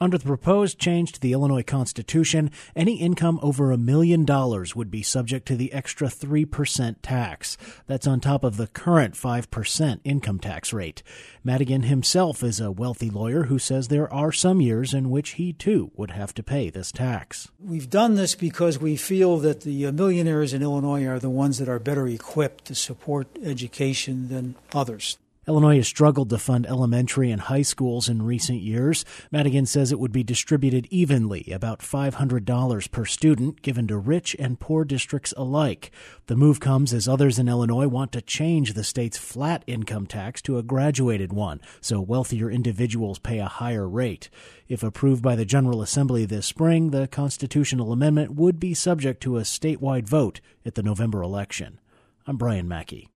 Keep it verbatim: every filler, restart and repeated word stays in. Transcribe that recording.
Under the proposed change to the Illinois Constitution, any income over a million dollars would be subject to the extra three percent tax. That's on top of the current five percent income tax rate. Madigan himself is a wealthy lawyer who says there are some years in which he, too, would have to pay this tax. We've done this because we feel that the millionaires in Illinois are the ones that are better equipped to support education than others. Illinois has struggled to fund elementary and high schools in recent years. Madigan says it would be distributed evenly, about five hundred dollars per student, given to rich and poor districts alike. The move comes as others in Illinois want to change the state's flat income tax to a graduated one, so wealthier individuals pay a higher rate. If approved by the General Assembly this spring, the constitutional amendment would be subject to a statewide vote at the November election. I'm Brian Mackey.